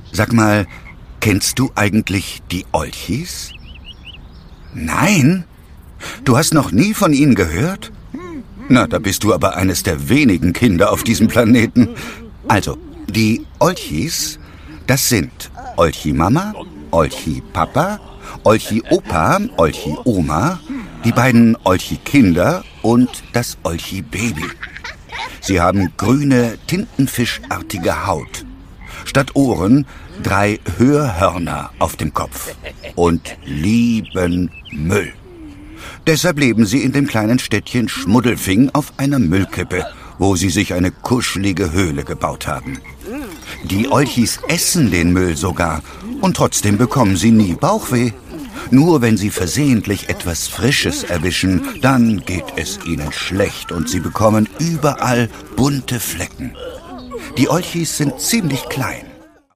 Sag mal, kennst du eigentlich die Olchis? Nein? Du hast noch nie von ihnen gehört? Na, da bist du aber eines der wenigen Kinder auf diesem Planeten. Also, die Olchis, das sind Olchi-Mama, Olchi-Papa, Olchi-Opa, Olchi-Oma, die beiden Olchi-Kinder und das Olchi-Baby. Sie haben grüne, tintenfischartige Haut. Statt Ohren 3 Hörhörner auf dem Kopf und lieben Müll. Deshalb leben sie in dem kleinen Städtchen Schmuddelfing auf einer Müllkippe, wo sie sich eine kuschelige Höhle gebaut haben. Die Olchis essen den Müll sogar und trotzdem bekommen sie nie Bauchweh. Nur wenn sie versehentlich etwas Frisches erwischen, dann geht es ihnen schlecht und sie bekommen überall bunte Flecken. Die Olchis sind ziemlich klein.